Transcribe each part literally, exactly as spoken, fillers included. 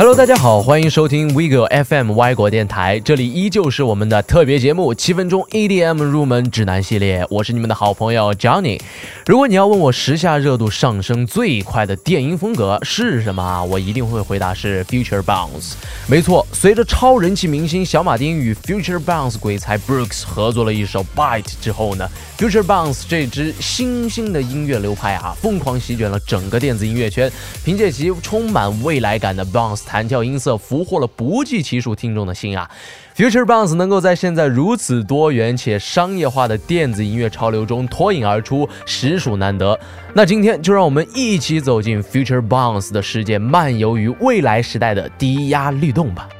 Hello， 大家好，欢迎收听 Wiggle F M 歪国电台，这里依旧是我们的特别节目七分钟 E D M 入门指南系列，我是你们的好朋友 Johnny。如果你要问我时下热度上升最快的电音风格是什么，我一定会回答是 Future Bounce。没错，随着超人气明星小马丁与 Future Bounce 鬼才 Brooks 合作了一首 Bite 之后呢， Future Bounce 这支新兴的音乐流派啊，疯狂席卷了整个电子音乐圈，凭借其充满未来感的 Bounce弹跳音色俘获了不计其数听众的心啊。 Future Bounce 能够在现在如此多元且商业化的电子音乐潮流中脱颖而出，实属难得。那今天就让我们一起走进 Future Bounce 的世界，漫游于未来时代的低压律动吧。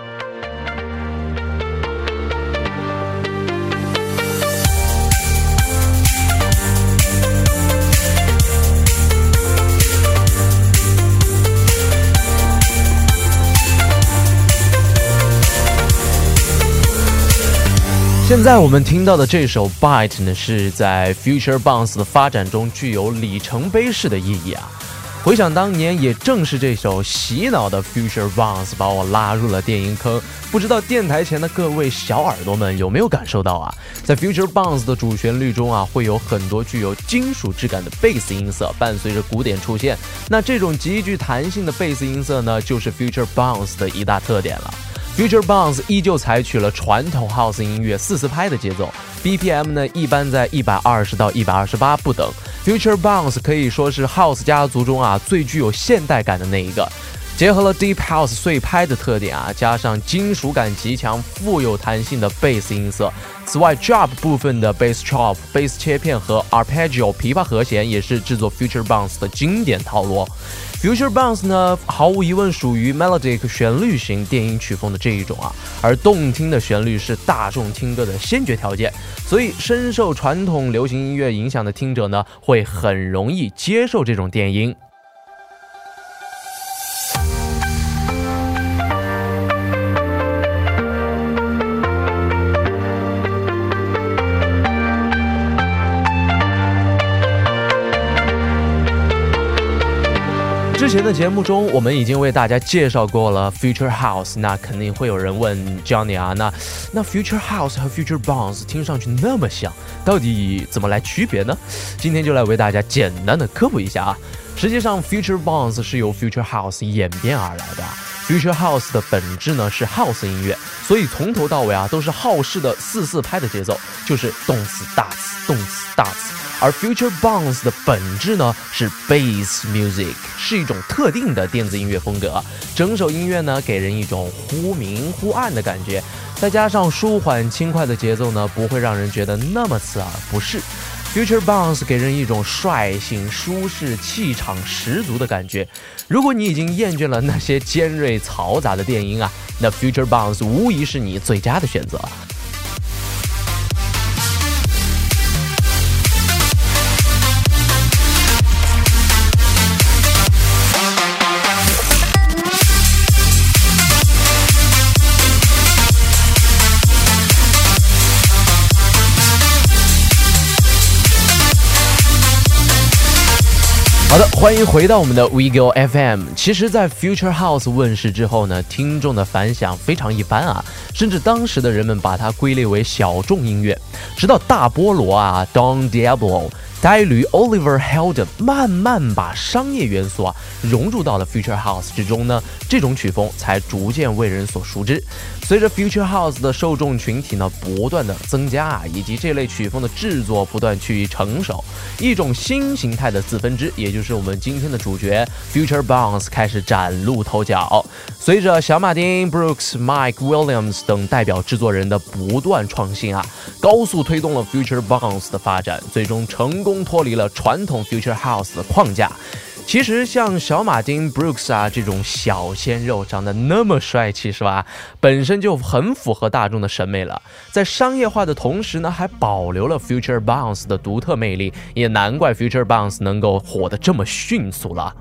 现在我们听到的这首 Bite 呢，是在 Future Bounce 的发展中具有里程碑式的意义啊。回想当年，也正是这首洗脑的 Future Bounce 把我拉入了电音坑。不知道电台前的各位小耳朵们有没有感受到啊？在 Future Bounce 的主旋律中啊，会有很多具有金属质感的贝斯音色伴随着鼓点出现。那这种极具弹性的贝斯音色呢，就是 Future Bounce 的一大特点了。Future Bounce 依旧采取了传统 House 音乐四四拍的节奏 ，B P M 呢一般在一百二十到一百二十八不等。Future Bounce 可以说是 House 家族中啊最具有现代感的那一个，结合了 Deep House 碎拍的特点啊，加上金属感极强、富有弹性的贝斯音色。此外 ，Drop 部分的 Bass Chop、贝斯切片和 Arpeggio 琵琶和弦也是制作 Future Bounce 的经典套路。Future Bounce 呢，毫无疑问属于 melodic 旋律型电音曲风的这一种啊，而动听的旋律是大众听歌的先决条件，所以深受传统流行音乐影响的听者呢，会很容易接受这种电音。之前的节目中，我们已经为大家介绍过了 Future House， 那肯定会有人问 Johnny 啊，那那 Future House 和 Future Bounce 听上去那么像，到底怎么来区别呢？今天就来为大家简单的科普一下啊。实际上 Future Bounce 是由 Future House 演变而来的。Future House 的本质呢是 House 音乐，所以从头到尾啊都是浩式的四四拍的节奏，就是动词大词动词大词。而 Future Bounce 的本质呢是 Bass Music， 是一种特定的电子音乐风格。整首音乐呢给人一种忽明忽暗的感觉，再加上舒缓轻快的节奏呢，不会让人觉得那么刺耳不适。Future Bounce 给人一种率性、舒适、气场十足的感觉。如果你已经厌倦了那些尖锐嘈杂的电音啊，那 Future Bounce 无疑是你最佳的选择。好的，欢迎回到我们的 Wiggle F M。 其实在 Future House 问世之后呢，听众的反响非常一般啊，甚至当时的人们把它归类为小众音乐。直到大菠萝啊 Don Diablo 呆驴 Oliver Heldens 慢慢把商业元素啊融入到了 Future House 之中呢，这种曲风才逐渐为人所熟知。随着 Future House 的受众群体呢不断的增加啊，以及这类曲风的制作不断趋于成熟，一种新形态的四分支，也就是我们今天的主角 Future Bounce 开始崭露头角。随着小马丁、Brooks、Mike Williams 等代表制作人的不断创新啊，高速推动了 Future Bounce 的发展，最终成功脱离了传统 Future House 的框架。其实像小马丁 Brooks 啊这种小鲜肉长得那么帅气是吧，本身就很符合大众的审美了，在商业化的同时呢还保留了 Future Bounce 的独特魅力，也难怪 Future Bounce 能够火得这么迅速了。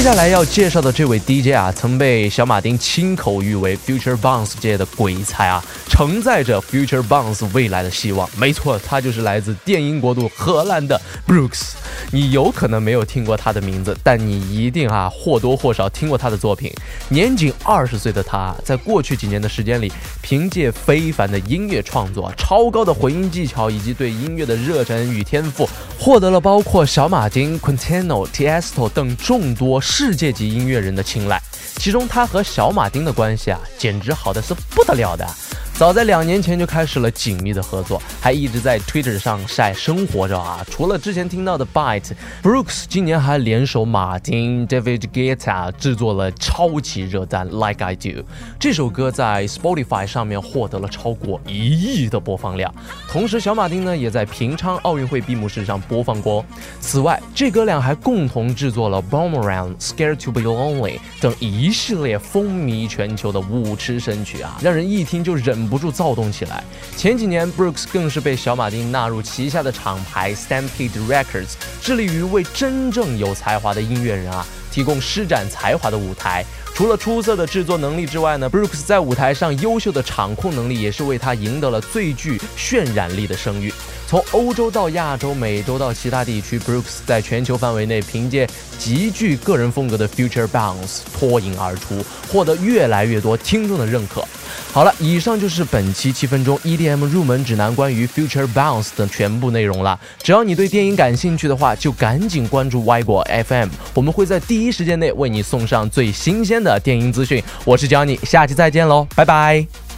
接下来要介绍的这位 D J 啊，曾被小马丁亲口誉为 Future Bounce 界的鬼才啊，承载着 Future Bounce 未来的希望。没错，他就是来自电音国度荷兰的 Brooks。你有可能没有听过他的名字，但你一定啊或多或少听过他的作品。年仅二十岁的他，在过去几年的时间里，凭借非凡的音乐创作、超高的回音技巧以及对音乐的热忱与天赋，获得了包括小马丁、Quintino、Tiesto 等众多世界级音乐人的青睐。其中他和小马丁的关系啊，简直好的是不得了的。早在两年前就开始了紧密的合作，还一直在 Twitter 上晒生活照啊。除了之前听到的 Byte，Brooks 今年还联手马丁、David Guetta 制作了超级热单 Like I Do。这首歌在 Spotify 上面获得了超过一亿的播放量。同时，小马丁呢也在平昌奥运会闭幕式上播放过。此外，这哥俩还共同制作了 Boomerang、Scared to Be Lonely 等一系列风靡全球的舞池神曲啊，让人一听就忍不住躁动起来。前几年 Brooks 更是被小马丁纳入旗下的厂牌 Stampede Records， 致力于为真正有才华的音乐人啊提供施展才华的舞台。除了出色的制作能力之外呢 Brooks 在舞台上优秀的场控能力也是为他赢得了最具渲染力的声誉。从欧洲到亚洲、美洲到其他地区， Brooks 在全球范围内凭借极具个人风格的 Future Bounce 脱颖而出，获得越来越多听众的认可。好了，以上就是本期七分钟 E D M 入门指南关于 Future Bounce 的全部内容了。只要你对电影感兴趣的话，就赶紧关注 Y 果 F M， 我们会在第一时间内为你送上最新鲜的电影资讯。我是 Johnny， 下期再见喽，拜拜。